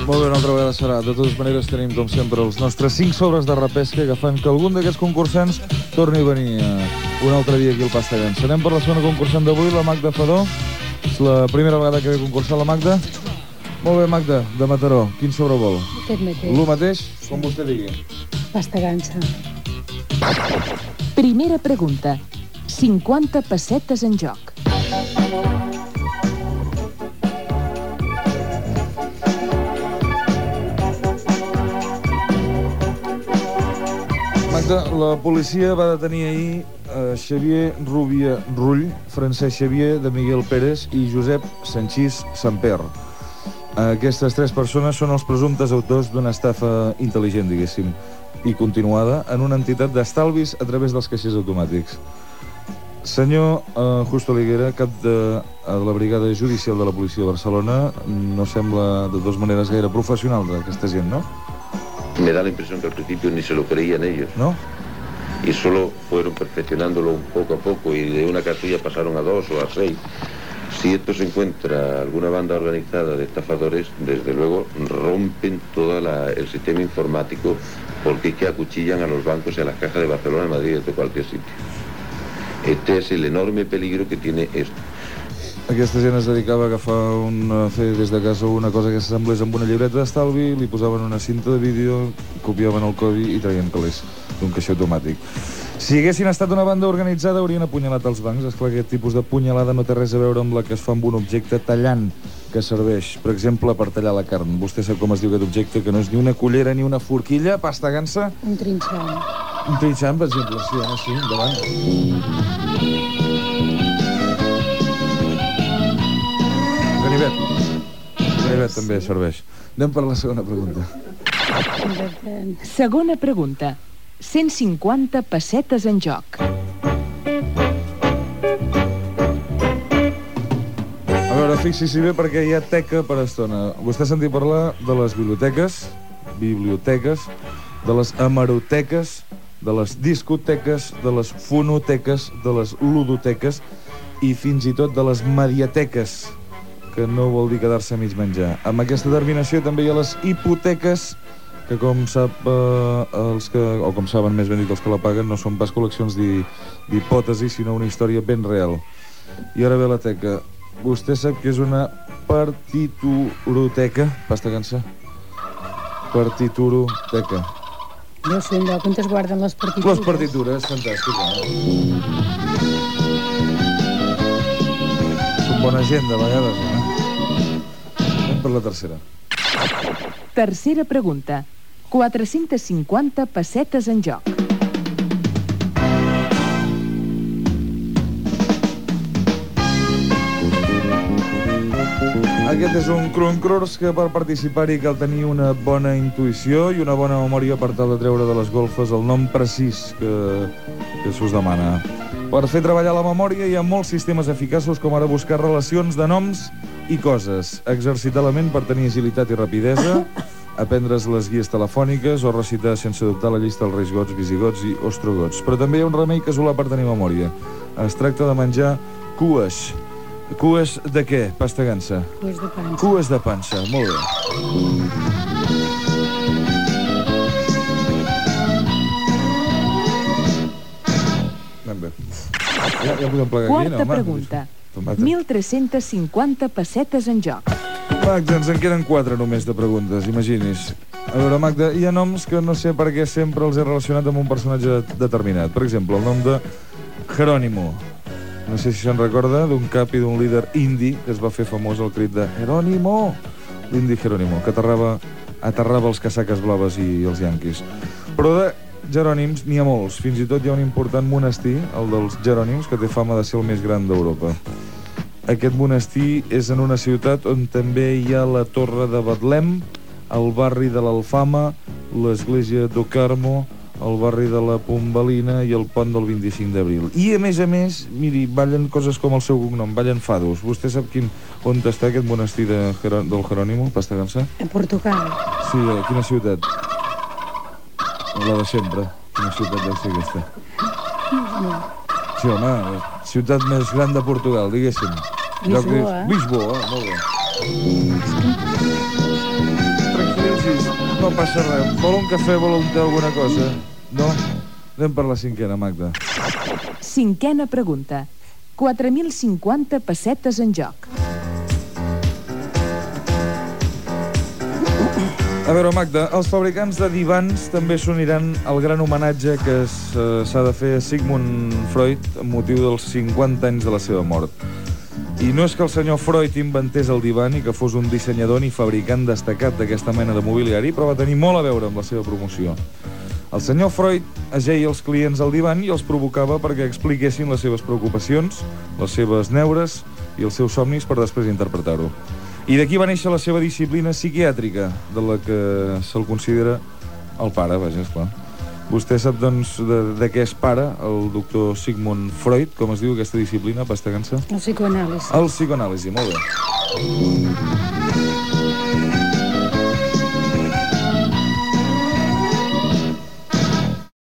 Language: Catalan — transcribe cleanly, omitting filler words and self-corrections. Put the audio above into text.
Molt bé, una altra vegada serà. De totes maneres, tenim, com sempre, els nostres 5 sobres de repesca que fan que algun d'aquests concursants torni a venir un altre dia aquí al Pastagansa. Anem per la segona concursant d'avui, la Magda Fadó. És la primera vegada que ve a concursar la Magda. Molt bé, Magda, de Mataró. Quin sobre vol? Aquest mateix. Lo mateix, com vostè digui. Pastagansa. Primera pregunta. 50 pessetes en joc. Magda, la policia va detenir ahir Xavier Rubia Rull, Francesc Xavier de Miguel Pérez i Josep Sanchís Samper. Aquestes 3 persones són els presumptes autors d'una estafa intel·ligent, diguéssim, i continuada en una entitat d'estalvis a través dels caixers automàtics. Senyor Justo Liguera, cap de la brigada judicial de la policia de Barcelona, no sembla de totes maneres gaire professional d'aquesta gent, no? Me da la impresión que al principio ni se lo creían ellos. ¿No? Y solo fueron perfeccionándolo poco a poco y de una cartilla pasaron a 2 o a 6. Si esto se encuentra alguna banda organizada de estafadores, desde luego rompen todo el sistema informático, porque es que acuchillan a los bancos y a las cajas de Barcelona, de Madrid, de cualquier sitio. Este es el enorme peligro que tiene esto. Aquesta gent es dedicava a fer des de casa una cosa que s'assemblés amb una llibreta d'estalvi, li posaven una cinta de vídeo, copiaven el codi i traien calés d'un caixer automàtic. Si haguessin estat una banda organitzada, haurien apunyalat els bancs. Esclar, aquest tipus de punyalada no té res a veure amb la que es fa amb un objecte tallant que serveix, per exemple, per tallar la carn. Vostè sap com es diu aquest objecte, que no és ni una cullera ni una forquilla, Pastagansa? Un trinxant. Un trinxant, per exemple, sí, home, sí, endavant. Ganivet també serveix. Anem per la segona pregunta. Segona pregunta. 150 pessetes en joc. A veure, fixi-s'hi bé perquè hi ha teca per estona. Vostè ha sentit parlar de les biblioteques, de les hemeroteques, de les discoteques, de les fonoteques, de les ludoteques i fins i tot de les mediateques, que no vol dir quedar-se a mig menjar. Amb aquesta terminació també hi ha les hipoteques, que com sap com saben més ben dit els que la paguen, no són pas col·leccions d'hipòtesis, sinó una història ben real. I ara ve la teca. Vostè sap que és una partituroteca, Pastagansa? Partituroteca. No sé, allò on es guarden les partitures. Les partitures, fantàstic. Són bona gent, de vegades, Anem per la tercera. Tercera pregunta. 450 pessetes en joc. Aquest és un concurs que per participar-hi cal tenir una bona intuïció i una bona memòria per tal de treure de les golfes el nom precís que s'us demana. Per fer treballar la memòria hi ha molts sistemes eficaços, com ara buscar relacions de noms i coses, exercitar la ment per tenir agilitat i rapidesa, aprendre's les guies telefòniques o recitar sense dubtar la llista dels reis gots, visigots i ostrogots. Però també hi ha un remei casolà per tenir memòria. Es tracta de menjar cues. Cues de què, Pastagansa? Cues de pansa. Cues de pansa, molt bé. Anem bé. Ja podem plegar aquí, no? Quarta pregunta. 1.350 pessetes en joc. Magda, ens en queden 4 només de preguntes, imagini's. A veure, Magda, hi ha noms que no sé per què sempre els he relacionat amb un personatge determinat. Per exemple, el nom de Jerónimo. No sé si se'n recorda d'un cap i d'un líder indi que es va fer famós al crit de Jerónimo, l'indi Jerónimo, que aterrava els casaques blaves i els yanquis. Però de Jerònims n'hi ha molts. Fins i tot hi ha un important monestir, el dels Jerònims, que té fama de ser el més gran d'Europa. Aquest monestir és en una ciutat on també hi ha la Torre de Betlem, el barri de l'Alfama, l'església d'Ocarmo, el barri de la Pombalina i el pont del 25 d'abril. I, a més, miri, ballen coses com el seu cognom, ballen fados. Vostè sap on està aquest monestir del Jerónimo, Pastagansa? A Portugal. Sí, a quina ciutat? La de sempre. Quina ciutat deu ser aquesta? Sí, home, ciutat més gran de Portugal, diguéssim. Lisboa. Lisboa, molt bé. No passa res. Vol un cafè, vol un té, alguna cosa? No? Anem per la cinquena, Magda. Cinquena pregunta. 4.050 pessetes en joc. A veure, Magda, els fabricants de divans també s'uniran al gran homenatge que s'ha de fer a Sigmund Freud amb motiu dels 50 anys de la seva mort. I no és que el senyor Freud inventés el divan i que fos un dissenyador ni fabricant destacat d'aquesta mena de mobiliari, però va tenir molt a veure amb la seva promoció. El senyor Freud ajeia els clients al divan i els provocava perquè expliquessin les seves preocupacions, les seves neures i els seus somnis per després interpretar-ho. I d'aquí va néixer la seva disciplina psiquiàtrica, de la que se'l considera el pare, vaja, esclar. Vostè sap, doncs, de què és pare, el doctor Sigmund Freud, com es diu aquesta disciplina, pastagança? El psicoanàlisi. El psicoanàlisi, molt bé.